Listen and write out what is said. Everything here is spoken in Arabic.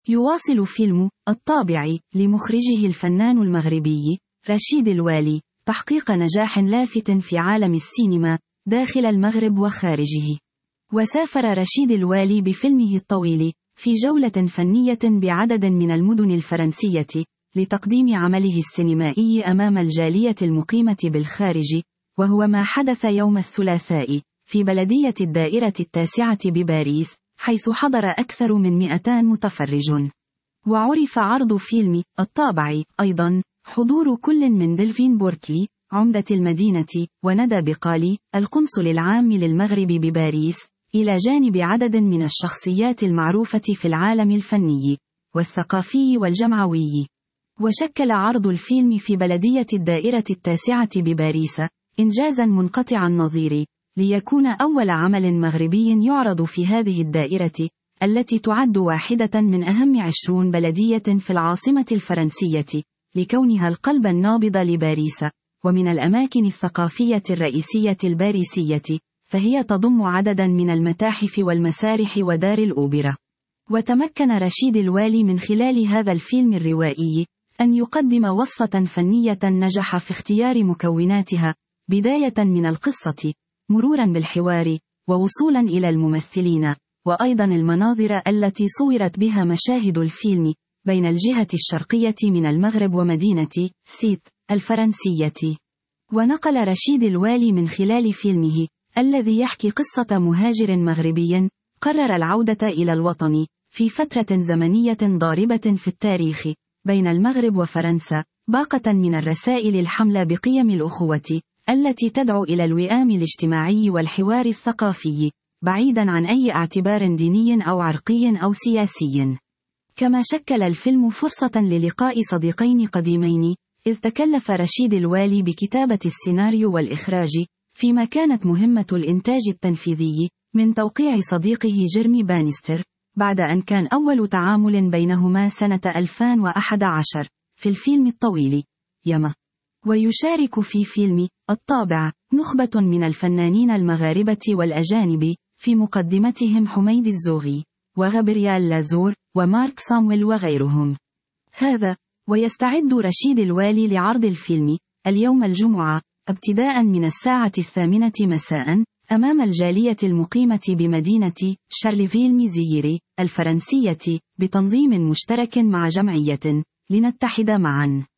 يواصل فيلم الطابع لمخرجه الفنان المغربي رشيد الوالي تحقيق نجاح لافت في عالم السينما داخل المغرب وخارجه. وسافر رشيد الوالي بفيلمه الطويل في جولة فنية بعدد من المدن الفرنسية لتقديم عمله السينمائي أمام الجالية المقيمة بالخارج، وهو ما حدث يوم الثلاثاء في بلدية الدائرة التاسعة بباريس، حيث حضر أكثر من 200 متفرج. وعرف عرض فيلم الطابع أيضا حضور كل من دلفين بوركلي عمدة المدينة وندى بقالي القنصل العام للمغرب بباريس، إلى جانب عدد من الشخصيات المعروفة في العالم الفني والثقافي والجمعوي. وشكل عرض الفيلم في بلدية الدائرة التاسعة بباريس إنجازا منقطع النظير، ليكون أول عمل مغربي يعرض في هذه الدائرة التي تعد واحدة من أهم 20 بلدية في العاصمة الفرنسية، لكونها القلب النابض لباريس ومن الأماكن الثقافية الرئيسية الباريسية، فهي تضم عددا من المتاحف والمسارح ودار الأوبرا. وتمكن رشيد الوالي من خلال هذا الفيلم الروائي أن يقدم وصفة فنية نجح في اختيار مكوناتها، بداية من القصة مرورا بالحوار ووصولا إلى الممثلين، وأيضا المناظر التي صورت بها مشاهد الفيلم بين الجهة الشرقية من المغرب ومدينة سيت الفرنسية. ونقل رشيد الوالي من خلال فيلمه الذي يحكي قصة مهاجر مغربي قرر العودة إلى الوطن في فترة زمنية ضاربة في التاريخ بين المغرب وفرنسا، باقة من الرسائل الحملة بقيم الأخوة التي تدعو إلى الوئام الاجتماعي والحوار الثقافي، بعيدا عن أي اعتبار ديني أو عرقي أو سياسي. كما شكل الفيلم فرصة للقاء صديقين قديمين، إذ تكلف رشيد الوالي بكتابة السيناريو والإخراج، فيما كانت مهمة الإنتاج التنفيذي من توقيع صديقه جيرمي بانستر، بعد أن كان أول تعامل بينهما سنة 2011 في الفيلم الطويل يما. ويشارك في فيلم الطابع نخبة من الفنانين المغاربة والأجانب، في مقدمتهم حميد الزوغي وغابريال لازور ومارك سامويل وغيرهم. هذا ويستعد رشيد الوالي لعرض الفيلم اليوم الجمعة ابتداء من 8:00 مساء أمام الجالية المقيمة بمدينة شارليفيل ميزيري الفرنسية، بتنظيم مشترك مع جمعية لنتحد معا.